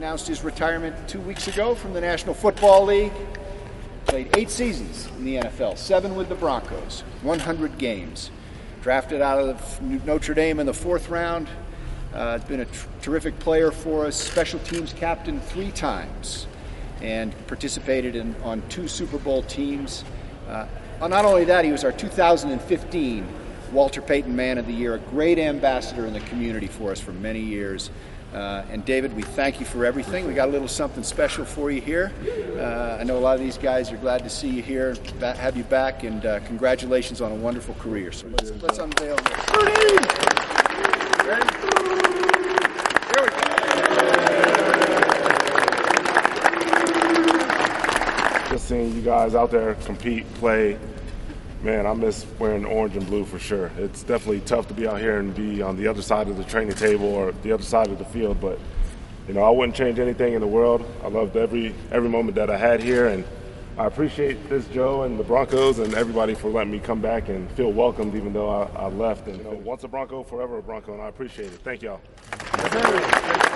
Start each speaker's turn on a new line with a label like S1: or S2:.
S1: announced his retirement 2 weeks ago from the National Football League. Played 8 seasons in the NFL, 7 with the Broncos, 100 games. Drafted out of Notre Dame in the 4th round. Has been a terrific player for us, special teams captain 3 times, and participated on 2 Super Bowl teams. Not only that, he was our 2015 Walter Payton Man of the Year, a great ambassador in the community for us for many years. And David, we thank you for everything. We got a little something special for you here. I know a lot of these guys are glad to see you here, have you back, and congratulations on a wonderful career. So let's unveil this. Ready? Here we go.
S2: Just seeing you guys out there compete, play, man, I miss wearing orange and blue for sure. It's definitely tough to be out here and be on the other side of the training table or the other side of the field, but you know, I wouldn't change anything in the world. I loved every moment that I had here, and I appreciate this, Joe, and the Broncos and everybody for letting me come back and feel welcomed even though I left. And you know, once a Bronco, forever a Bronco, and I appreciate it. Thank y'all.